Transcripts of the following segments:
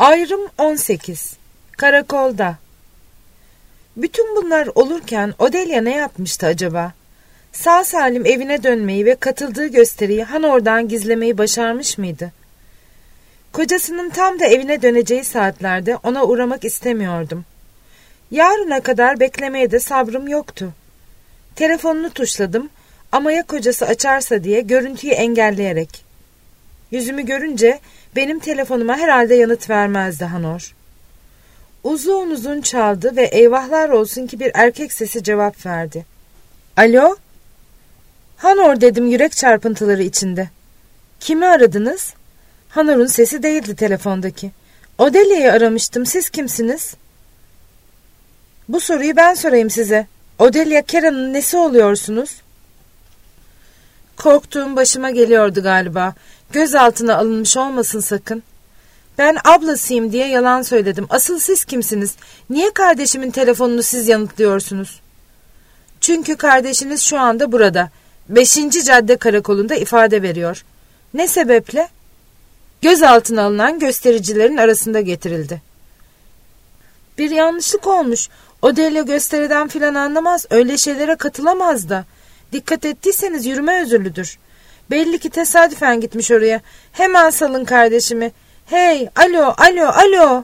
Ayrım 18. Karakolda. Bütün bunlar olurken Odelia ne yapmıştı acaba? Sağ salim evine dönmeyi ve katıldığı gösteriyi Hanor'dan gizlemeyi başarmış mıydı? Kocasının tam da evine döneceği saatlerde ona uğramak istemiyordum. Yarına kadar beklemeye de sabrım yoktu. Telefonunu tuşladım ama ya kocası açarsa diye görüntüyü engelleyerek. Yüzümü görünce benim telefonuma herhalde yanıt vermezdi Hanor. Uzun uzun çaldı ve eyvahlar olsun ki bir erkek sesi cevap verdi. Alo? Hanor dedim yürek çarpıntıları içinde. Kimi aradınız? Hanor'un sesi değildi telefondaki. Odelia'yı aramıştım, siz kimsiniz? Bu soruyu ben sorayım size. Odelia Kera'nın nesi oluyorsunuz? Korktuğum başıma geliyordu galiba. Gözaltına alınmış olmasın sakın. Ben ablasıyım diye yalan söyledim. Asıl siz kimsiniz? Niye kardeşimin telefonunu siz yanıtlıyorsunuz? Çünkü kardeşiniz şu anda burada. 5. Cadde Karakolu'nda ifade veriyor. Ne sebeple? Gözaltına alınan göstericilerin arasında getirildi. Bir yanlışlık olmuş. Odelia gösteriden filan anlamaz. Öyle şeylere katılamaz da. Dikkat ettiyseniz yürüme özürlüdür. Belli ki tesadüfen gitmiş oraya. Hemen salın kardeşimi. Hey, alo, alo, alo.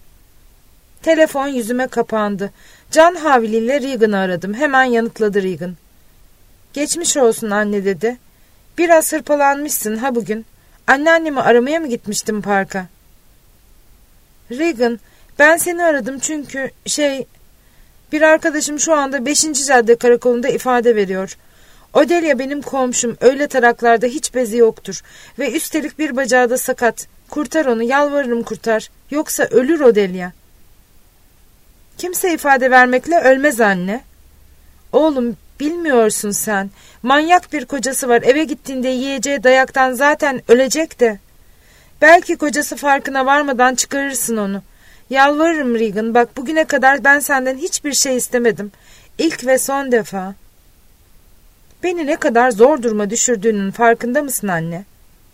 Telefon yüzüme kapandı. Can havliyle Regan'ı aradım. Hemen yanıtladı Regan. Geçmiş olsun anne dedi. Biraz hırpalanmışsın ha bugün. Anneannemi aramaya mı gitmiştin parka? Regan, ben seni aradım çünkü bir arkadaşım şu anda 5. Cadde Karakolu'nda ifade veriyor. Odelia benim komşum, öyle taraklarda hiç bezi yoktur ve üstelik bir bacağı da sakat. Kurtar onu, yalvarırım kurtar. Yoksa ölür Odelia. Kimse ifade vermekle ölmez anne. Oğlum, bilmiyorsun sen. Manyak bir kocası var, eve gittiğinde yiyeceği dayaktan zaten ölecek de. Belki kocası farkına varmadan çıkarırsın onu. Yalvarırım Regan, bak bugüne kadar ben senden hiçbir şey istemedim. İlk ve son defa. Beni ne kadar zor duruma düşürdüğünün farkında mısın anne?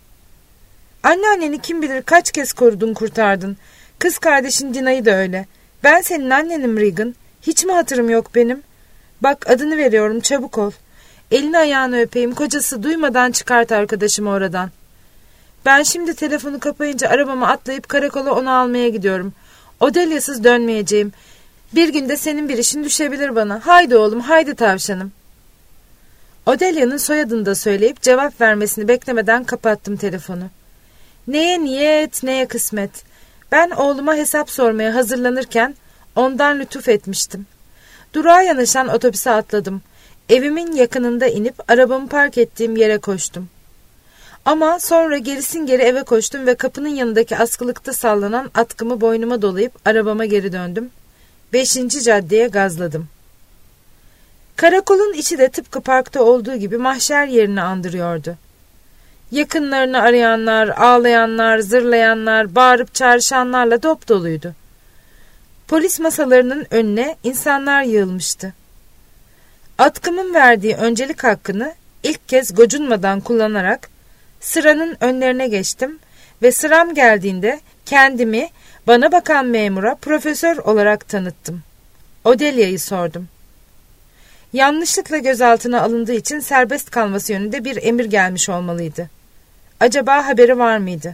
Anneanneni kim bilir kaç kez korudun, kurtardın. Kız kardeşin Dina'yı da öyle. Ben senin annenim Regan. Hiç mi hatırım yok benim? Bak adını veriyorum, çabuk ol. Elini ayağını öpeyim, kocası duymadan çıkart arkadaşımı oradan. Ben şimdi telefonu kapayınca arabama atlayıp karakola onu almaya gidiyorum. Odelia'sız dönmeyeceğim. Bir günde senin bir işin düşebilir bana. Haydi oğlum, haydi tavşanım. Odelia'nın soyadını da söyleyip cevap vermesini beklemeden kapattım telefonu. Neye niyet, neye kısmet. Ben oğluma hesap sormaya hazırlanırken ondan lütuf etmiştim. Durağa yanaşan otobüse atladım. Evimin yakınında inip arabamı park ettiğim yere koştum. Ama sonra gerisin geri eve koştum ve kapının yanındaki askılıkta sallanan atkımı boynuma dolayıp arabama geri döndüm. 5. caddeye gazladım. Karakolun içi de tıpkı parkta olduğu gibi mahşer yerini andırıyordu. Yakınlarını arayanlar, ağlayanlar, zırlayanlar, bağırıp çağrışanlarla dop doluydu. Polis masalarının önüne insanlar yığılmıştı. Atkımın verdiği öncelik hakkını ilk kez gocunmadan kullanarak sıranın önlerine geçtim ve sıram geldiğinde kendimi bana bakan memura profesör olarak tanıttım. Odelia'yı sordum. Yanlışlıkla gözaltına alındığı için serbest kalması yönünde bir emir gelmiş olmalıydı. Acaba haberi var mıydı?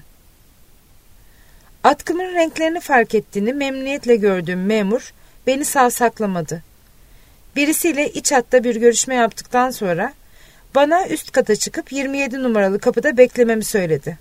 Atkımın renklerini fark ettiğini memnuniyetle gördüğüm memur beni savsaklamadı. Birisiyle iç hatta bir görüşme yaptıktan sonra bana üst kata çıkıp 27 numaralı kapıda beklememi söyledi.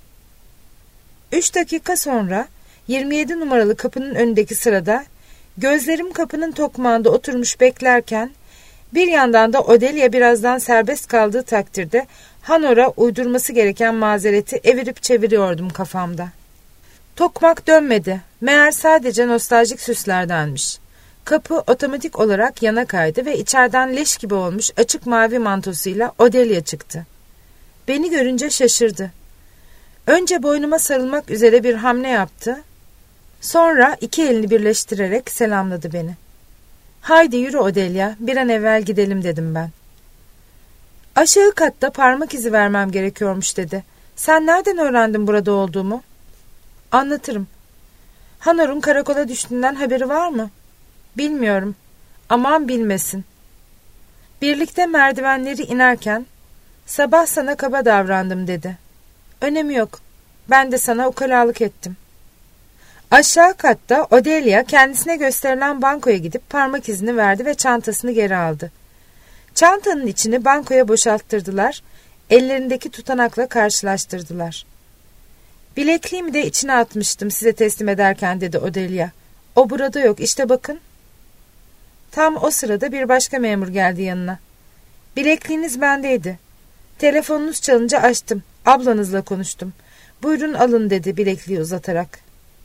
3 dakika sonra 27 numaralı kapının önündeki sırada gözlerim kapının tokmağında oturmuş beklerken bir yandan da Odelia birazdan serbest kaldığı takdirde Hanor'a uydurması gereken mazereti evirip çeviriyordum kafamda. Tokmak dönmedi. Meğer sadece nostaljik süslerdenmiş. Kapı otomatik olarak yana kaydı ve içeriden leş gibi olmuş açık mavi mantosuyla Odelia çıktı. Beni görünce şaşırdı. Önce boynuma sarılmak üzere bir hamle yaptı. Sonra 2 elini birleştirerek selamladı beni. Haydi yürü Odelia, bir an evvel gidelim dedim ben. Aşağı katta parmak izi vermem gerekiyormuş dedi. Sen nereden öğrendin burada olduğumu? Anlatırım. Hanor'un karakola düştüğünden haberi var mı? Bilmiyorum. Aman bilmesin. Birlikte merdivenleri inerken sabah sana kaba davrandım dedi. Önemi yok. Ben de sana ukalalık ettim. Aşağı katta Odelia kendisine gösterilen bankoya gidip parmak izini verdi ve çantasını geri aldı. Çantanın içini bankoya boşalttırdılar, ellerindeki tutanakla karşılaştırdılar. Bilekliğimi de içine atmıştım size teslim ederken dedi Odelia. O burada yok, işte bakın. Tam o sırada bir başka memur geldi yanına. Bilekliğiniz bendeydi. Telefonunuz çalınca açtım. Ablanızla konuştum. Buyurun alın dedi bilekliği uzatarak.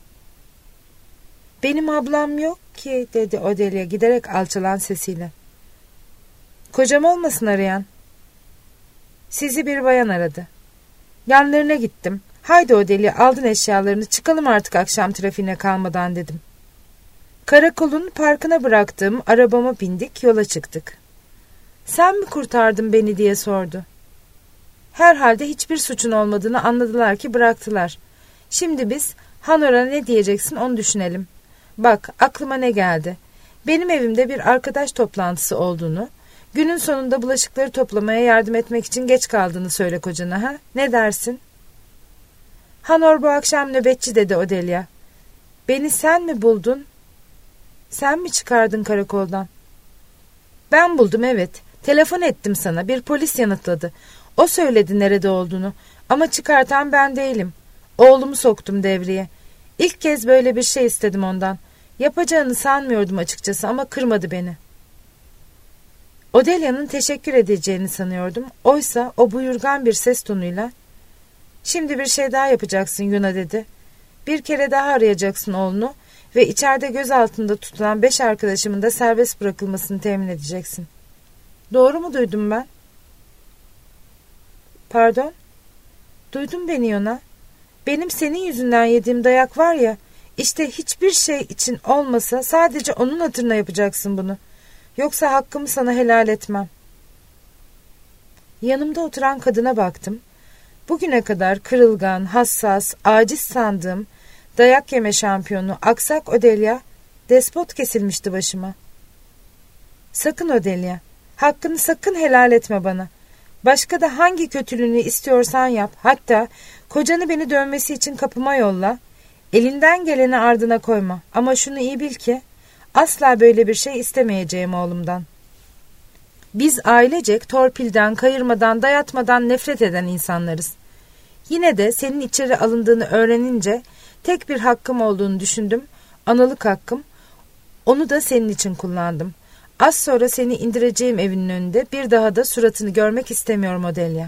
Benim ablam yok ki dedi Odelia giderek alçalan sesiyle. Kocam olmasın arayan? Sizi bir bayan aradı. Yanlarına gittim. Haydi Odelia aldın eşyalarını çıkalım artık akşam trafiğine kalmadan dedim. Karakolun parkına bıraktığım arabama bindik yola çıktık. Sen mi kurtardın beni diye sordu. Herhalde hiçbir suçun olmadığını anladılar ki bıraktılar. Şimdi biz Hanor'a ne diyeceksin onu düşünelim. Bak aklıma ne geldi. Benim evimde bir arkadaş toplantısı olduğunu, günün sonunda bulaşıkları toplamaya yardım etmek için geç kaldığını söyle kocana ha? Ne dersin? Hanor bu akşam nöbetçi dedi Odelia. Beni sen mi buldun? Sen mi çıkardın karakoldan? Ben buldum evet. Telefon ettim sana. Bir polis yanıtladı. O söyledi nerede olduğunu. Ama çıkartan ben değilim. Oğlumu soktum devreye. İlk kez böyle bir şey istedim ondan. Yapacağını sanmıyordum açıkçası ama kırmadı beni. Odelia'nın teşekkür edeceğini sanıyordum. Oysa o buyurgan bir ses tonuyla "Şimdi bir şey daha yapacaksın Yuna" dedi. "Bir kere daha arayacaksın oğlunu ve içeride gözaltında tutulan 5 arkadaşımın da serbest bırakılmasını temin edeceksin." Doğru mu duydum ben? Pardon? Duydun beni Yuna. Benim senin yüzünden yediğim dayak var ya, işte hiçbir şey için olmasa sadece onun hatırına yapacaksın bunu. Yoksa hakkımı sana helal etmem. Yanımda oturan kadına baktım. Bugüne kadar kırılgan, hassas, aciz sandığım dayak yeme şampiyonu aksak Odelia despot kesilmişti başıma. Sakın Odelia, hakkını sakın helal etme bana. Başka da hangi kötülüğünü istiyorsan yap. Hatta kocanı beni dövmesi için kapıma yolla. Elinden geleni ardına koyma. Ama şunu iyi bil ki asla böyle bir şey istemeyeceğim oğlumdan. Biz ailecek torpilden, kayırmadan, dayatmadan nefret eden insanlarız. Yine de senin içeri alındığını öğrenince tek bir hakkım olduğunu düşündüm. Analık hakkım. Onu da senin için kullandım. Az sonra seni indireceğim evinin önünde, bir daha da suratını görmek istemiyorum Odelia.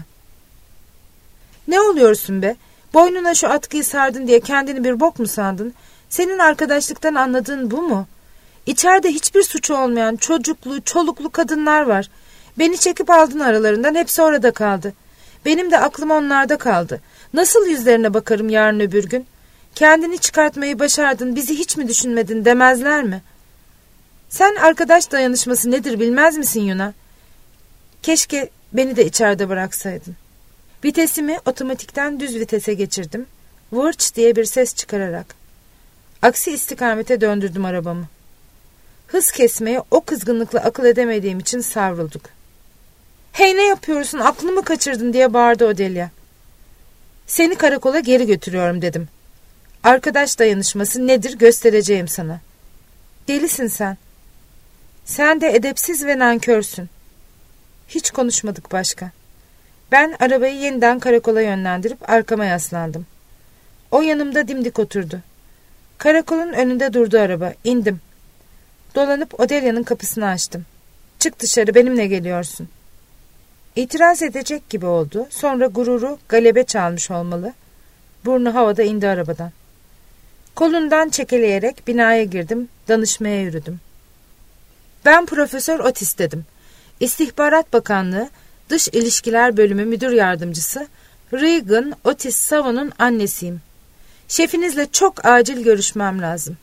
Ne oluyorsun be? Boynuna şu atkıyı sardın diye kendini bir bok mu sandın? Senin arkadaşlıktan anladığın bu mu? İçeride hiçbir suçu olmayan çocuklu, çoluklu kadınlar var. Beni çekip aldın aralarından, hepsi orada kaldı. Benim de aklım onlarda kaldı. Nasıl yüzlerine bakarım yarın öbür gün? Kendini çıkartmayı başardın, bizi hiç mi düşünmedin demezler mi? Sen arkadaş dayanışması nedir bilmez misin Yuna? Keşke beni de içeride bıraksaydın. Vitesimi otomatikten düz vitese geçirdim. Vırç diye bir ses çıkararak. Aksi istikamete döndürdüm arabamı. Hız kesmeye o kızgınlıkla akıl edemediğim için savrulduk. Hey ne yapıyorsun, aklını mı kaçırdın diye bağırdı Odelia. Seni karakola geri götürüyorum dedim. Arkadaş dayanışması nedir göstereceğim sana. Delisin sen. Sen de edepsiz ve nankörsün. Hiç konuşmadık başka. Ben arabayı yeniden karakola yönlendirip arkama yaslandım. O yanımda dimdik oturdu. Karakolun önünde durdu araba. İndim. Dolanıp Odelia'nın kapısını açtım. Çık dışarı, benimle geliyorsun. İtiraz edecek gibi oldu. Sonra gururu galebe çalmış olmalı. Burnu havada indi arabadan. Kolundan çekeleyerek binaya girdim. Danışmaya yürüdüm. Ben Profesör Otis dedim. İstihbarat Bakanlığı Dış İlişkiler Bölümü Müdür Yardımcısı Regan Otis Savo'nun annesiyim. Şefinizle çok acil görüşmem lazım.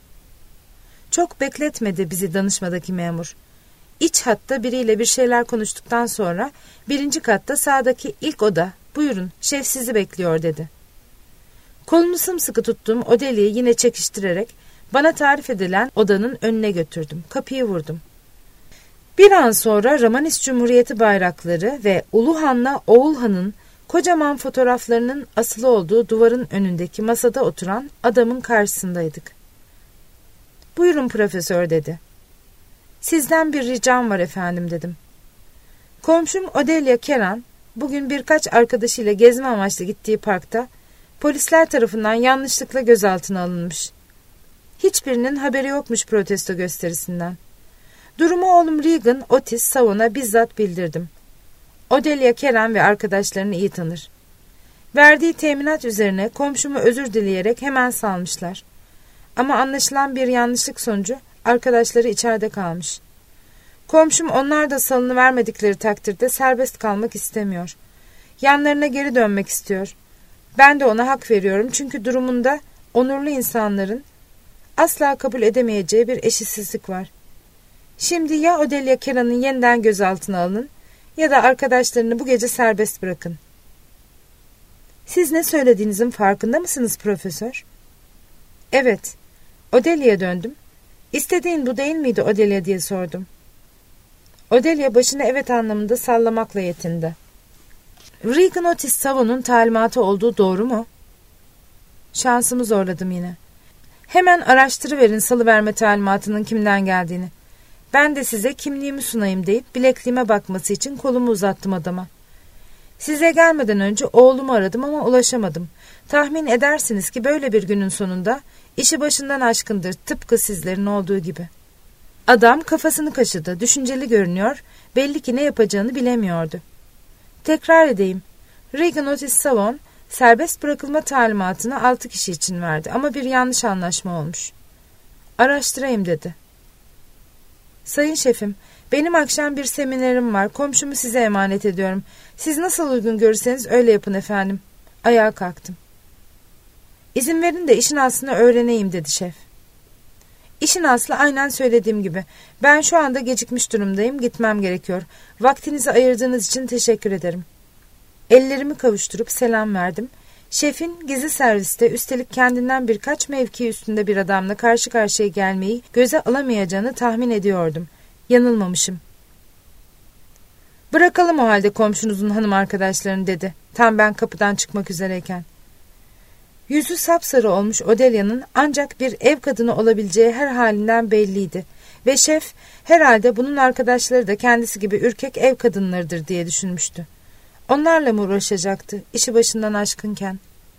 Çok bekletmedi bizi danışmadaki memur. İç hatta biriyle bir şeyler konuştuktan sonra 1. katta sağdaki ilk oda, buyurun şef sizi bekliyor dedi. Kolunu sımsıkı tuttuğum Odelia'yı yine çekiştirerek bana tarif edilen odanın önüne götürdüm. Kapıyı vurdum. Bir an sonra Romanis Cumhuriyeti bayrakları ve Ulu Han'la Oğul Han'ın kocaman fotoğraflarının asılı olduğu duvarın önündeki masada oturan adamın karşısındaydık. "Buyurun profesör," dedi. "Sizden bir ricam var efendim," dedim. Komşum Odelia Keran bugün birkaç arkadaşıyla gezme amaçlı gittiği parkta polisler tarafından yanlışlıkla gözaltına alınmış. Hiçbirinin haberi yokmuş protesto gösterisinden. Durumu oğlum Regan Otis Savon'a bizzat bildirdim. Odelia Keran ve arkadaşlarını iyi tanır. Verdiği teminat üzerine komşumu özür dileyerek hemen salmışlar. Ama anlaşılan bir yanlışlık sonucu arkadaşları içeride kalmış. Komşum onlar da salınıvermedikleri takdirde serbest kalmak istemiyor. Yanlarına geri dönmek istiyor. Ben de ona hak veriyorum çünkü durumunda onurlu insanların asla kabul edemeyeceği bir eşitsizlik var. Şimdi ya Odelia Keran'ın yeniden gözaltına alın ya da arkadaşlarını bu gece serbest bırakın. Siz ne söylediğinizin farkında mısınız profesör? Evet. Odelia'ya döndüm. İstediğin bu değil miydi Odelia diye sordum. Odelia başını evet anlamında sallamakla yetindi. Regan Otis Savon'un talimatı olduğu doğru mu? Şansımı zorladım yine. Hemen araştırıverin salıverme talimatının kimden geldiğini. Ben de size kimliğimi sunayım deyip bilekliğime bakması için kolumu uzattım adama. Size gelmeden önce oğlumu aradım ama ulaşamadım. Tahmin edersiniz ki böyle bir günün sonunda işi başından aşkındır, tıpkı sizlerin olduğu gibi. Adam kafasını kaşıdı, düşünceli görünüyor, belli ki ne yapacağını bilemiyordu. Tekrar edeyim, Regan Otis Savon serbest bırakılma talimatını 6 kişi için verdi ama bir yanlış anlaşma olmuş. Araştırayım dedi. Sayın şefim, benim akşam bir seminerim var, komşumu size emanet ediyorum. Siz nasıl uygun görürseniz öyle yapın efendim. Ayağa kalktım. İzin verin de işin aslını öğreneyim dedi şef. İşin aslı aynen söylediğim gibi. Ben şu anda gecikmiş durumdayım, gitmem gerekiyor. Vaktinizi ayırdığınız için teşekkür ederim. Ellerimi kavuşturup selam verdim. Şefin gizli serviste üstelik kendinden birkaç mevki üstünde bir adamla karşı karşıya gelmeyi göze alamayacağını tahmin ediyordum. Yanılmamışım. Bırakalım o halde komşunuzun hanım arkadaşlarını dedi. Tam ben kapıdan çıkmak üzereyken. Yüzü sapsarı olmuş Odelia'nın ancak bir ev kadını olabileceği her halinden belliydi. Ve şef herhalde bunun arkadaşları da kendisi gibi ürkek ev kadınlarıdır diye düşünmüştü. Onlarla mı uğraşacaktı işi başından aşkınken?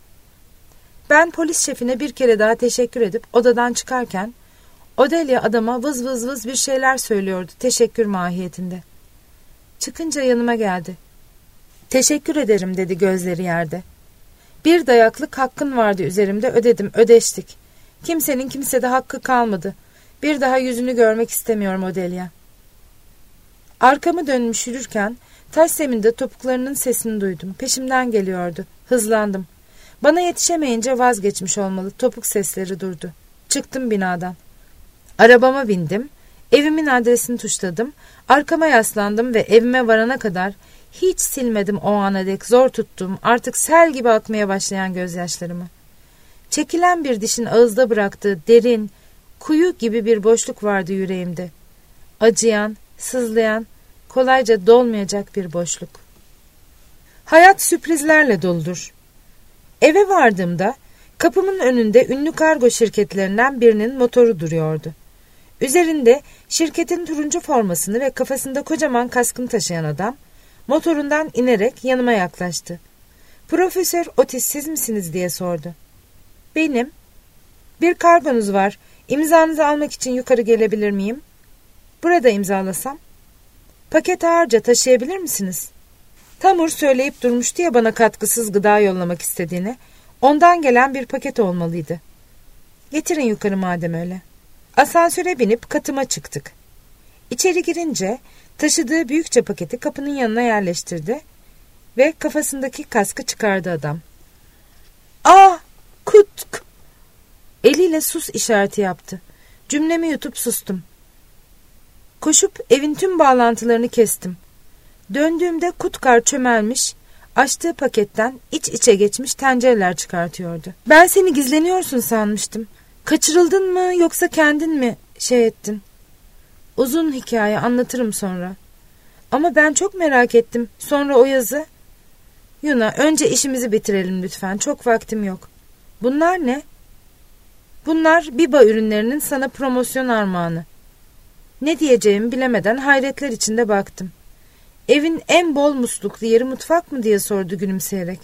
Ben polis şefine bir kere daha teşekkür edip odadan çıkarken Odelia adama vız vız vız bir şeyler söylüyordu teşekkür mahiyetinde. Çıkınca yanıma geldi. Teşekkür ederim dedi gözleri yerde. Bir dayaklık hakkın vardı üzerimde ödedim ödeştik. Kimsenin kimsede hakkı kalmadı. Bir daha yüzünü görmek istemiyorum Odelia. Arkamı dönmüş yürürken taş zeminde topuklarının sesini duydum. Peşimden geliyordu. Hızlandım. Bana yetişemeyince vazgeçmiş olmalı. Topuk sesleri durdu. Çıktım binadan. Arabama bindim. Evimin adresini tuşladım. Arkama yaslandım ve evime varana kadar hiç silmedim o ana dek zor tuttum, artık sel gibi akmaya başlayan gözyaşlarımı. Çekilen bir dişin ağızda bıraktığı derin, kuyu gibi bir boşluk vardı yüreğimde. Acıyan, sızlayan, kolayca dolmayacak bir boşluk. Hayat sürprizlerle doludur. Eve vardığımda kapımın önünde ünlü kargo şirketlerinden birinin motoru duruyordu. Üzerinde şirketin turuncu formasını ve kafasında kocaman kaskını taşıyan adam motorundan inerek yanıma yaklaştı. "Profesör Otis siz misiniz?" diye sordu. "Benim." "Bir kargonuz var. İmzanızı almak için yukarı gelebilir miyim?" "Burada imzalasam?" "Paket ağırca taşıyabilir misiniz?" Tamur söyleyip durmuştu ya bana katkısız gıda yollamak istediğini. Ondan gelen bir paket olmalıydı. "Getirin yukarı madem öyle." Asansöre binip katıma çıktık. İçeri girince taşıdığı büyükçe paketi kapının yanına yerleştirdi ve kafasındaki kaskı çıkardı adam. "Aa! Kut!" Eliyle sus işareti yaptı. Cümlemi yutup sustum. Koşup evin tüm bağlantılarını kestim. Döndüğümde Kutkar çömelmiş, Açtığı paketten iç içe geçmiş tencereler çıkartıyordu. Ben seni gizleniyorsun sanmıştım. Kaçırıldın mı yoksa kendin mi ettin? Uzun hikaye, anlatırım sonra. Ama ben çok merak ettim. Sonra o yazı. Yuna, önce işimizi bitirelim lütfen. Çok vaktim yok. Bunlar ne? Bunlar Biba ürünlerinin sana promosyon armağanı. Ne diyeceğimi bilemeden hayretler içinde baktım. Evin en bol musluklu yeri mutfak mı diye sordu gülümseyerek.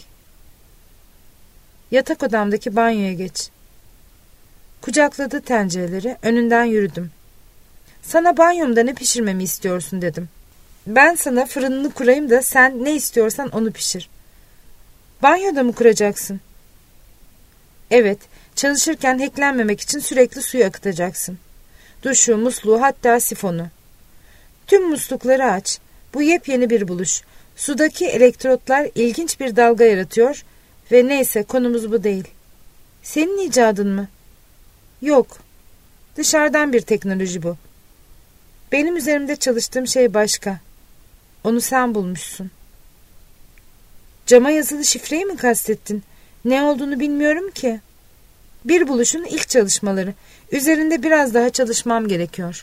Yatak odamdaki banyoya geç. Kucakladı tencereleri, önünden yürüdüm. Sana banyomda ne pişirmemi istiyorsun dedim. Ben sana fırınını kurayım da sen ne istiyorsan onu pişir. Banyoda mı kuracaksın? Evet, çalışırken hacklenmemek için sürekli suyu akıtacaksın. Duşu, musluğu, hatta sifonu. Tüm muslukları aç. Bu yepyeni bir buluş. Sudaki elektrotlar ilginç bir dalga yaratıyor ve neyse, konumuz bu değil. Senin icadın mı? Yok. Dışarıdan bir teknoloji bu. Benim üzerimde çalıştığım şey başka. Onu sen bulmuşsun. Cama yazılı şifreyi mi kastettin? Ne olduğunu bilmiyorum ki. Bir buluşun ilk çalışmaları. Üzerinde biraz daha çalışmam gerekiyor.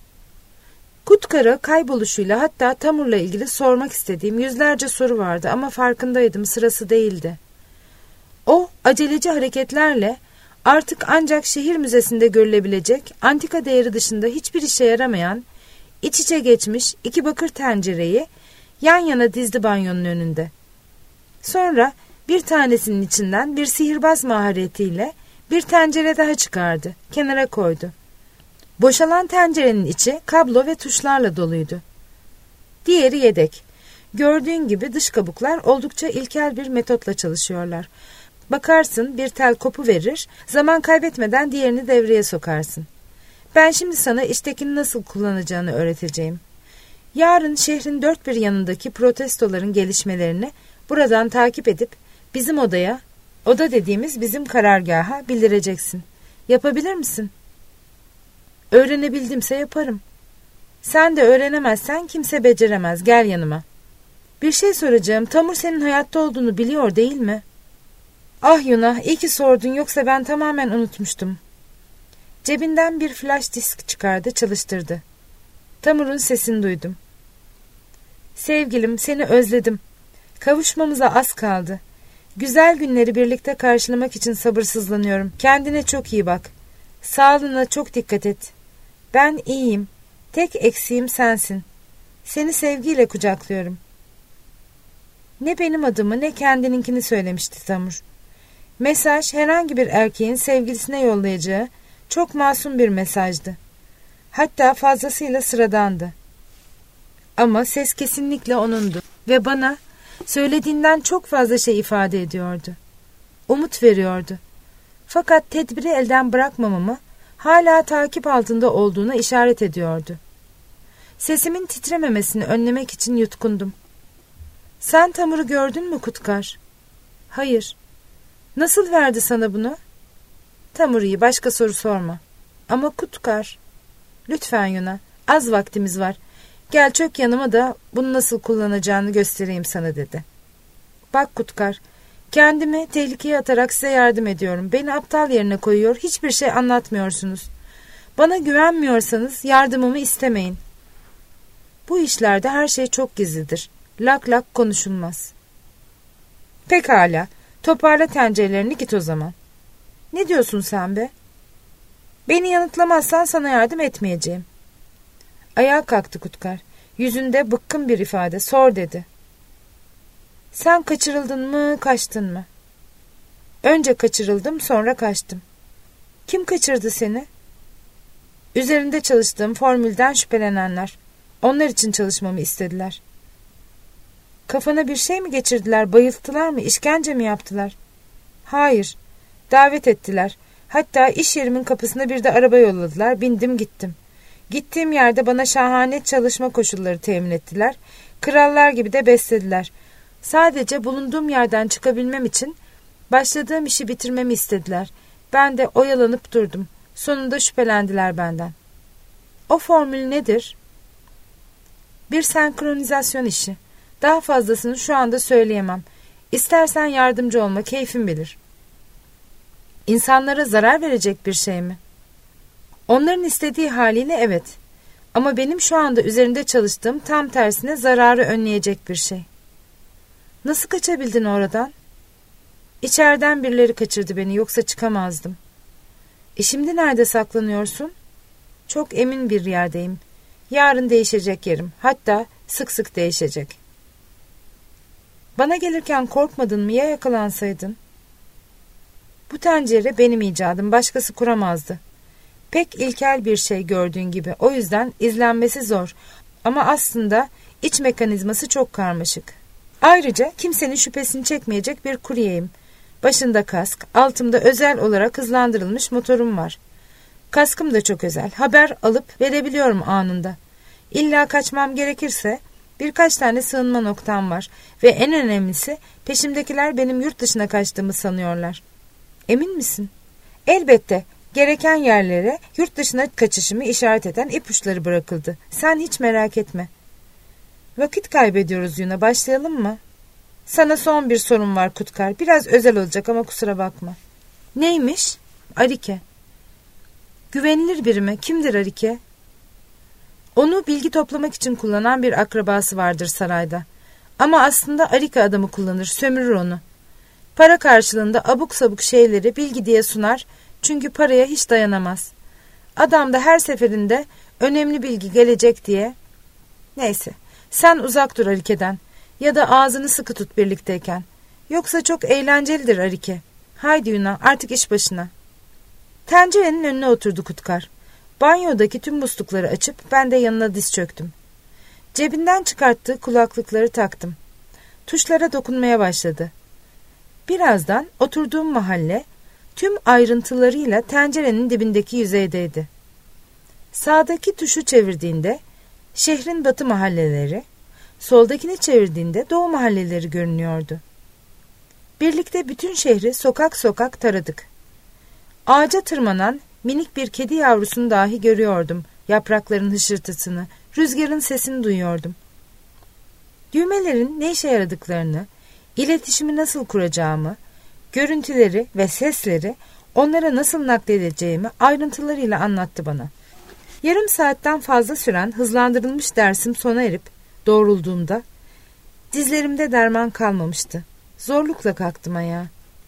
Kutkar'a kayboluşuyla, hatta Tamur'la ilgili sormak istediğim yüzlerce soru vardı ama farkındaydım, sırası değildi. O aceleci hareketlerle artık ancak şehir müzesinde görülebilecek, antika değeri dışında hiçbir işe yaramayan, iç içe geçmiş iki bakır tencereyi yan yana dizdi banyonun önünde. Sonra bir tanesinin içinden bir sihirbaz maharetiyle bir tencere daha çıkardı, kenara koydu. Boşalan tencerenin içi kablo ve tuşlarla doluydu. Diğeri yedek. Gördüğün gibi dış kabuklar oldukça ilkel bir metotla çalışıyorlar. Bakarsın bir tel kopuverir, zaman kaybetmeden diğerini devreye sokarsın. Ben şimdi sana içtekini nasıl kullanacağını öğreteceğim. Yarın şehrin dört bir yanındaki protestoların gelişmelerini buradan takip edip bizim odaya, oda dediğimiz bizim karargaha bildireceksin. Yapabilir misin? Öğrenebildimse yaparım. Sen de öğrenemezsen kimse beceremez. Gel yanıma. Bir şey soracağım. Tamur senin hayatta olduğunu biliyor değil mi? Ah Yuna, iyi ki sordun, yoksa ben tamamen unutmuştum. Cebinden bir flash disk çıkardı, çalıştırdı. Tamur'un sesini duydum. Sevgilim, seni özledim. Kavuşmamıza az kaldı. Güzel günleri birlikte karşılamak için sabırsızlanıyorum. Kendine çok iyi bak. Sağlığına çok dikkat et. Ben iyiyim. Tek eksiğim sensin. Seni sevgiyle kucaklıyorum. Ne benim adımı ne kendininkini söylemişti Tamur. Mesaj herhangi bir erkeğin sevgilisine yollayacağı çok masum bir mesajdı. Hatta fazlasıyla sıradandı. Ama ses kesinlikle onundu ve bana söylediğinden çok fazla şey ifade ediyordu. Umut veriyordu. Fakat tedbiri elden bırakmamamı, hala takip altında olduğuna işaret ediyordu. Sesimin titrememesini önlemek için yutkundum. Sen Tamur'u gördün mü Kutkar? Hayır. Nasıl verdi sana bunu? Tamur iyi, başka soru sorma. Ama Kutkar. Lütfen Yuna, az vaktimiz var. Gel çök yanıma da bunu nasıl kullanacağını göstereyim sana dedi. Bak Kutkar, kendimi tehlikeye atarak size yardım ediyorum. Beni aptal yerine koyuyor, hiçbir şey anlatmıyorsunuz. Bana güvenmiyorsanız yardımımı istemeyin. Bu işlerde her şey çok gizlidir. Lak lak konuşulmaz. Pekala, toparla tencerelerini, git o zaman. Ne diyorsun sen be? Beni yanıtlamazsan sana yardım etmeyeceğim. Ayağa kalktı Kutkar. Yüzünde bıkkın bir ifade. Sor dedi. Sen kaçırıldın mı, kaçtın mı? Önce kaçırıldım, sonra kaçtım. Kim kaçırdı seni? Üzerinde çalıştığım formülden şüphelenenler. Onlar için çalışmamı istediler. Kafana bir şey mi geçirdiler, bayılttılar mı, işkence mi yaptılar? Hayır, davet ettiler. Hatta iş yerimin kapısına bir de araba yolladılar, bindim gittim. Gittiğim yerde bana şahane çalışma koşulları temin ettiler. Krallar gibi de beslediler. Sadece bulunduğum yerden çıkabilmem için başladığım işi bitirmemi istediler. Ben de oyalanıp durdum. Sonunda şüphelendiler benden. O formül nedir? Bir senkronizasyon işi. Daha fazlasını şu anda söyleyemem. İstersen yardımcı olma, keyfin bilir. İnsanlara zarar verecek bir şey mi? Onların istediği haliyle evet. Ama benim şu anda üzerinde çalıştığım tam tersine zararı önleyecek bir şey. Nasıl kaçabildin oradan? İçeriden birileri kaçırdı beni, yoksa çıkamazdım. Şimdi nerede saklanıyorsun? Çok emin bir yerdeyim. Yarın değişecek yerim. Hatta sık sık değişecek. Bana gelirken korkmadın mı, ya yakalansaydın? Bu tencere benim icadım, başkası kuramazdı. Pek ilkel bir şey gördüğün gibi, o yüzden izlenmesi zor. Ama aslında iç mekanizması çok karmaşık. Ayrıca kimsenin şüphesini çekmeyecek bir kuryeyim. Başında kask, altımda özel olarak hızlandırılmış motorum var. Kaskım da çok özel, haber alıp verebiliyorum anında. İlla kaçmam gerekirse birkaç tane sığınma noktam var ve en önemlisi peşimdekiler benim yurt dışına kaçtığımı sanıyorlar. Emin misin? Elbette. Gereken yerlere yurt dışına kaçışımı işaret eden ipuçları bırakıldı. Sen hiç merak etme. Vakit kaybediyoruz Yuna. Başlayalım mı? Sana son bir sorum var Kutkar. Biraz özel olacak ama kusura bakma. Neymiş? Arike. Güvenilir biri mi? Kimdir Arike? Onu bilgi toplamak için kullanan bir akrabası vardır sarayda. Ama aslında Arike adamı kullanır, sömürür onu. Para karşılığında abuk sabuk şeyleri bilgi diye sunar, çünkü paraya hiç dayanamaz. Adam da her seferinde önemli bilgi gelecek diye. Neyse, sen uzak dur Arike'den ya da ağzını sıkı tut birlikteyken. Yoksa çok eğlencelidir Arike. Haydi Yuna, artık iş başına. Tencerenin önüne oturdu Kutkar. Banyodaki tüm muslukları açıp ben de yanına diz çöktüm. Cebinden çıkarttığı kulaklıkları taktım. Tuşlara dokunmaya başladı. Birazdan oturduğum mahalle tüm ayrıntılarıyla tencerenin dibindeki yüzeydeydi. Sağdaki tuşu çevirdiğinde şehrin batı mahalleleri, soldakini çevirdiğinde doğu mahalleleri görünüyordu. Birlikte bütün şehri sokak sokak taradık. Ağaca tırmanan minik bir kedi yavrusunu dahi görüyordum. Yaprakların hışırtısını, rüzgarın sesini duyuyordum. Düğmelerin ne işe yaradıklarını, iletişimi nasıl kuracağımı, görüntüleri ve sesleri onlara nasıl nakledeceğimi ayrıntılarıyla anlattı bana. Yarım saatten fazla süren hızlandırılmış dersim sona erip doğrulduğumda dizlerimde derman kalmamıştı. Zorlukla kalktım ayağa.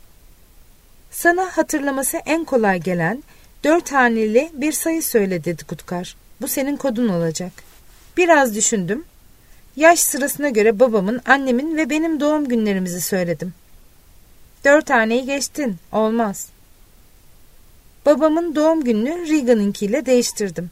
Sana hatırlaması en kolay gelen 4 haneli bir sayı söyle dedi Kutkar. Bu senin kodun olacak. Biraz düşündüm. Yaş sırasına göre babamın, annemin ve benim doğum günlerimizi söyledim. 4 haneyi geçtin. Olmaz. Babamın doğum gününü Regan'ınkiyle değiştirdim.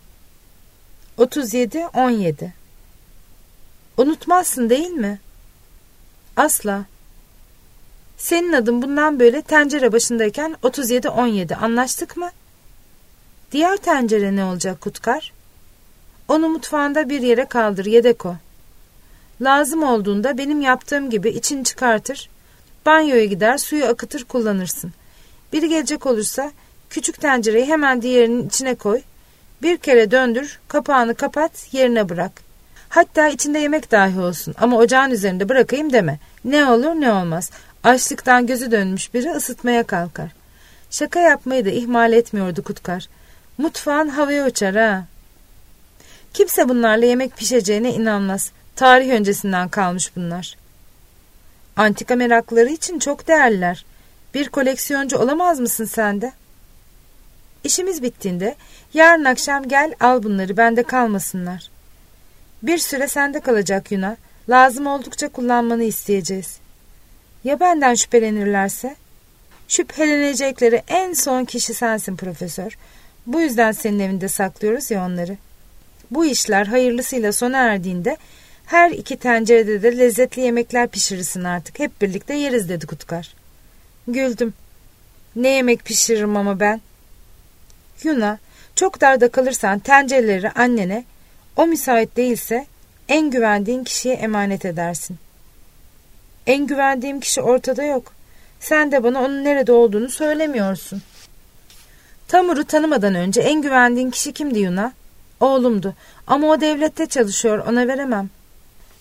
37-17. Unutmazsın değil mi? Asla. Senin adın bundan böyle tencere başındayken 37-17. Anlaştık mı? Diğer tencere ne olacak Kutkar? Onu mutfağında bir yere kaldır, yedek o. Lazım olduğunda benim yaptığım gibi içini çıkartır, banyoya gider, suyu akıtır kullanırsın. Biri gelecek olursa küçük tencereyi hemen diğerinin içine koy, bir kere döndür, kapağını kapat, yerine bırak. Hatta içinde yemek dahi olsun ama ocağın üzerinde bırakayım deme. Ne olur ne olmaz. Açlıktan gözü dönmüş biri ısıtmaya kalkar. Şaka yapmayı da ihmal etmiyordu Kutkar. Mutfağın havaya uçar ha. Kimse bunlarla yemek pişeceğine inanmaz. Tarih öncesinden kalmış bunlar. Antika merakları için çok değerliler. Bir koleksiyoncu olamaz mısın sen de? İşimiz bittiğinde yarın akşam gel al bunları, bende kalmasınlar. Bir süre sende kalacak Yuna. Lazım oldukça kullanmanı isteyeceğiz. Ya benden şüphelenirlerse? Şüphelenecekleri en son kişi sensin profesör. Bu yüzden senin evinde saklıyoruz ya onları. Bu işler hayırlısıyla sona erdiğinde her iki tencerede de lezzetli yemekler pişirirsin artık. Hep birlikte yeriz dedi Kutkar. Güldüm. Ne yemek pişiririm ama ben? Yuna, çok darda kalırsan tencereleri annene, o müsait değilse en güvendiğin kişiye emanet edersin. En güvendiğim kişi ortada yok. Sen de bana onun nerede olduğunu söylemiyorsun. Tamur'u tanımadan önce en güvendiğin kişi kimdi Yuna? Oğlumdu ama o devlette çalışıyor, ona veremem.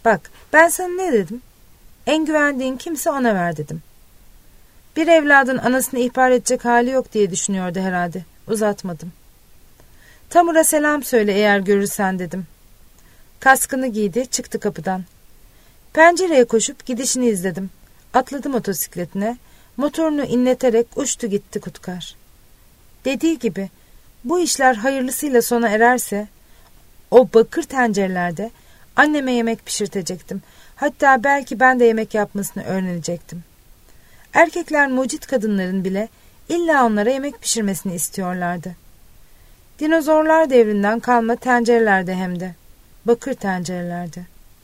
Bak, ben sana ne dedim? En güvendiğin kimse ona ver dedim. Bir evladın anasını ihbar edecek hali yok diye düşünüyordu herhalde. Uzatmadım. Tamur'a selam söyle eğer görürsen dedim. Kaskını giydi, çıktı kapıdan. Pencereye koşup gidişini izledim. Atladı motosikletine, motorunu inleterek uçtu gitti Kutkar. Dediği gibi, bu işler hayırlısıyla sona ererse, o bakır tencerelerde anneme yemek pişirtecektim. Hatta belki ben de yemek yapmasını öğrenecektim. Erkekler mucit kadınların bile illa onlara yemek pişirmesini istiyorlardı. Dinozorlar devrinden kalma tencerelerde hem de. Bakır tencerelerde.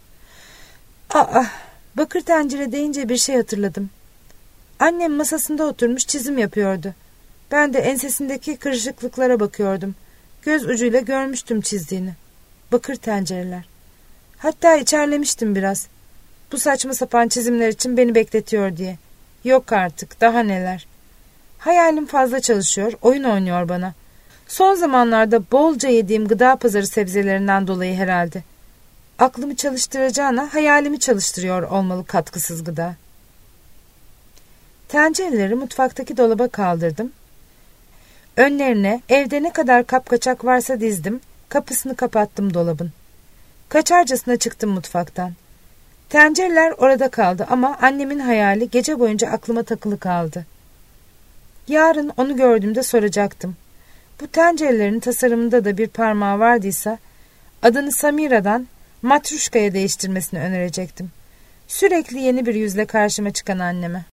Bakır tencere deyince bir şey hatırladım. Annem masasında oturmuş çizim yapıyordu. Ben de ensesindeki kırışıklıklara bakıyordum. Göz ucuyla görmüştüm çizdiğini. Bakır tencereler. Hatta içerlemiştim biraz. Bu saçma sapan çizimler için beni bekletiyor diye. Yok artık, daha neler. Hayalim fazla çalışıyor, oyun oynuyor bana. Son zamanlarda bolca yediğim gıda pazarı sebzelerinden dolayı herhalde. Aklımı çalıştıracağına hayalimi çalıştırıyor olmalı katkısız gıda. Tencereleri mutfaktaki dolaba kaldırdım. Önlerine evde ne kadar kapkaçak varsa dizdim, kapısını kapattım dolabın. Kaçarcasına çıktım mutfaktan. Tencereler orada kaldı ama annemin hayali gece boyunca aklıma takılı kaldı. Yarın onu gördüğümde soracaktım. Bu tencerelerin tasarımında da bir parmağı vardıysa adını Samira'dan Matruşka'ya değiştirmesini önerecektim. Sürekli yeni bir yüzle karşıma çıkan anneme.